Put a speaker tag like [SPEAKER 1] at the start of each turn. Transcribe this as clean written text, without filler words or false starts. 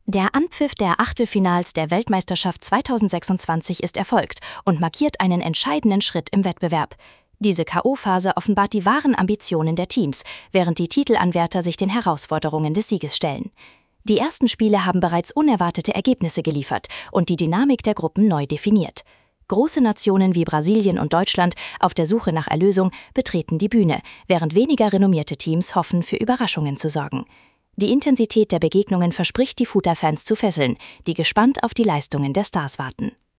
[SPEAKER 1] Der Anpfiff der Achtelfinals der Weltmeisterschaft 2026 ist erfolgt und markiert einen entscheidenden Schritt im Wettbewerb. Diese K.O.-Phase offenbart die wahren Ambitionen der Teams, während die Titelanwärter sich den Herausforderungen des Sieges stellen. Die ersten Spiele haben bereits unerwartete Ergebnisse geliefert und die Dynamik der Gruppen neu definiert. Große Nationen wie Brasilien und Deutschland auf der Suche nach Erlösung betreten die Bühne, während weniger renommierte Teams hoffen, für Überraschungen zu sorgen. Die Intensität der Begegnungen verspricht, die Fußballfans zu fesseln, die gespannt auf die Leistungen der Stars warten.